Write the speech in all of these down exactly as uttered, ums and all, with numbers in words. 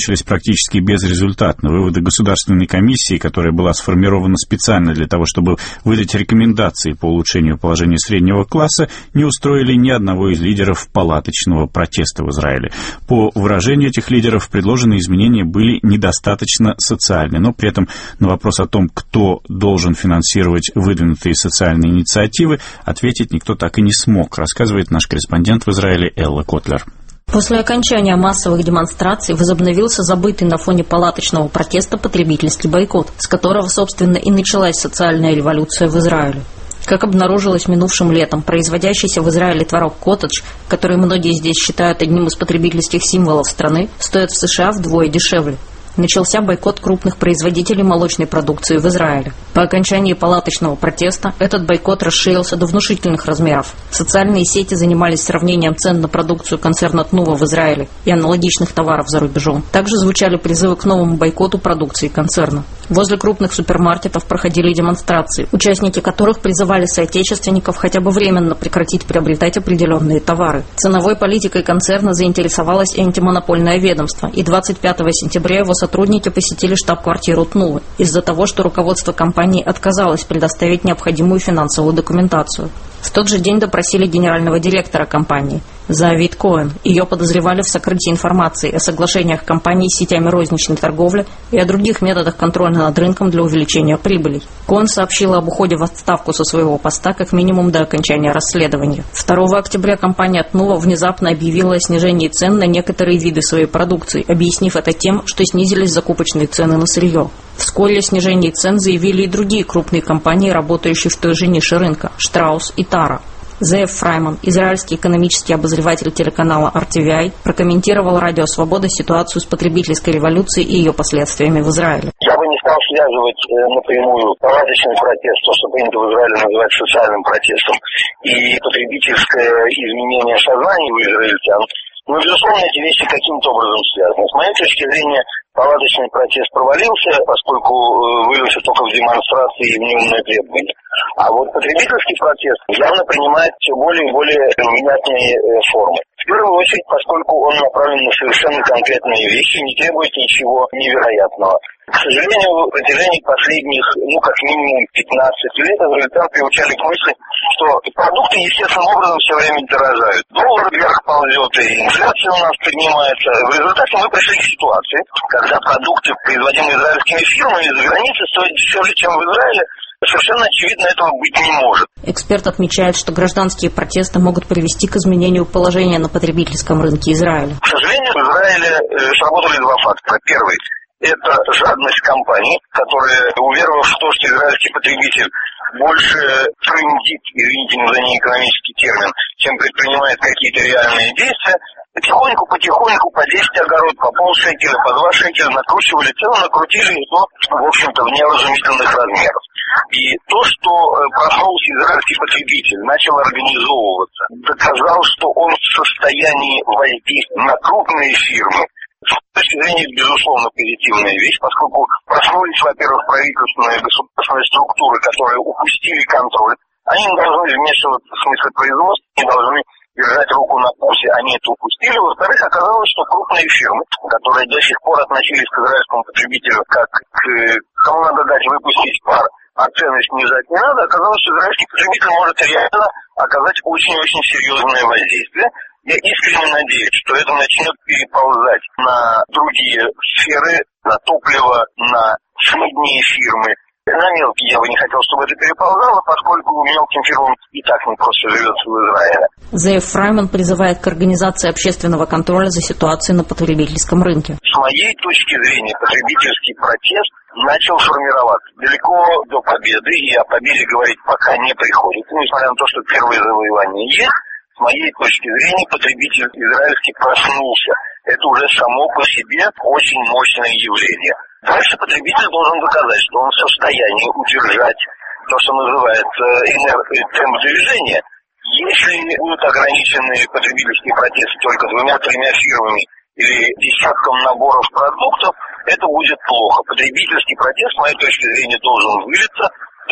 закончились практически безрезультатно. Выводы Государственной комиссии, которая была сформирована специально для того, чтобы выдать рекомендации по улучшению положения среднего класса, не устроили ни одного из лидеров палаточного протеста в Израиле. По выражению этих лидеров, предложенные изменения были недостаточно социальны, но при этом на вопрос о том, кто должен финансировать выдвинутые социальные инициативы, ответить никто так и не смог, рассказывает наш корреспондент в Израиле Элла Котлер. После окончания массовых демонстраций возобновился забытый на фоне палаточного протеста потребительский бойкот, с которого, собственно, и началась социальная революция в Израиле. Как обнаружилось минувшим летом, производящийся в Израиле творог коттедж, который многие здесь считают одним из потребительских символов страны, стоит в США вдвое дешевле. Начался бойкот крупных производителей молочной продукции в Израиле. По окончании палаточного протеста этот бойкот расширился до внушительных размеров. Социальные сети занимались сравнением цен на продукцию концерна Тнува в Израиле и аналогичных товаров за рубежом. Также звучали призывы к новому бойкоту продукции концерна. Возле крупных супермаркетов проходили демонстрации, участники которых призывали соотечественников хотя бы временно прекратить приобретать определенные товары. Ценовой политикой концерна заинтересовалось и антимонопольное ведомство, и двадцать пятого сентября его сотрудники посетили штаб-квартиру Тнувы из-за того, что руководство компании отказалось предоставить необходимую финансовую документацию. В тот же день допросили генерального директора компании Зоавит Коэн. Ее подозревали в сокрытии информации о соглашениях компании с сетями розничной торговли и о других методах контроля над рынком для увеличения прибылей. Коэн сообщила об уходе в отставку со своего поста как минимум до окончания расследования. второго октября компания Тнува внезапно объявила о снижении цен на некоторые виды своей продукции, объяснив это тем, что снизились закупочные цены на сырье. Вскоре о снижении цен заявили и другие крупные компании, работающие в той же нише рынка – Штраус и Тара. Зеев Фрайман, израильский экономический обозреватель телеканала ар ти ви ай, прокомментировал радио «Свобода» ситуацию с потребительской революцией и ее последствиями в Израиле. Я бы не стал связывать э, напрямую палаточный протест, то, что принято в Израиле называть социальным протестом, и потребительское изменение сознания у израильтян. Но, безусловно, эти вещи каким-то образом связаны. С моей точки зрения, палаточный протест провалился, поскольку вылился только в демонстрации и в неумное требование. А вот потребительский протест явно принимает все более и более внятные формы. В первую очередь, поскольку он направлен на совершенно конкретные вещи, не требует ничего невероятного. К сожалению, в протяжении последних, ну, как минимум пятнадцати лет израильтян приучали к мысли, что продукты естественным образом все время дорожают. Доллар вверх ползет, и инфляция у нас поднимается. В результате мы пришли к ситуации, когда продукты, производимые израильскими фирмами из-за границы, стоят дешевле, чем в Израиле. Совершенно очевидно, этого быть не может. Эксперт отмечает, что гражданские протесты могут привести к изменению положения на потребительском рынке Израиля. К сожалению, в Израиле сработали два фактора. Первый – это жадность компаний, которая, уверовав в то, что израильский потребитель больше трындит, извините за неэкономический термин, чем предпринимает какие-то реальные действия, потихоньку-потихоньку по десять огород, по полшекеля, по два шекеля накручивали цену, накрутили его, в общем-то, в невразумительных размерах. И то, что проснулся израильский потребитель, начал организовываться, доказал, что он в состоянии воздействовать на крупные фирмы. С точки зрения, безусловно, позитивная вещь, поскольку проснулись, во-первых, правительственные государственные структуры, которые упустили контроль. Они не должны вмешиваться в смысле производства, не должны держать руку на пульсе, они это упустили. Во-вторых, оказалось, что крупные фирмы, которые до сих пор относились к израильскому потребителю как к кому надо дать выпустить пар, а ценность снижать не надо, оказалось, что израильский потребитель может реально оказать очень-очень серьезное воздействие. Я искренне надеюсь, что это начнет переползать на другие сферы, на топливо, на средние фирмы. На мелкие я бы не хотел, чтобы это переползало, поскольку мелким фирмам и так не просто живется в Израиле. Зеев Фрайман призывает к организации общественного контроля за ситуацией на потребительском рынке. С моей точки зрения, потребительский протест начал формироваться далеко до победы, и о победе говорить пока не приходится, несмотря на то, что первые завоевания есть. С моей точки зрения, потребитель израильский проснулся. Это уже само по себе очень мощное явление. Дальше потребитель должен доказать, что он в состоянии удержать то, что называется темп движения. Если будут ограничены потребительские протесты только двумя-тремя фирмами или десятком наборов продуктов, это будет плохо. Потребительский протест, с моей точки зрения, должен вылиться в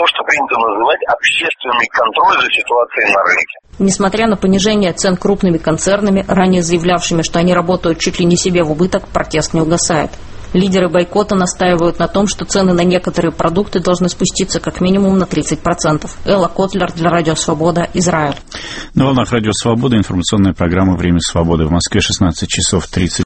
то, что принято называть общественный контроль за ситуацией на рынке. Несмотря на понижение цен крупными концернами, ранее заявлявшими, что они работают чуть ли не себе в убыток, протест не угасает. Лидеры бойкота настаивают на том, что цены на некоторые продукты должны спуститься как минимум на тридцать процентов. Элла Котлер для Радио Свобода, Израиль. На волнах Радио Свобода информационная программа «Время свободы». В Москве шестнадцать часов тридцать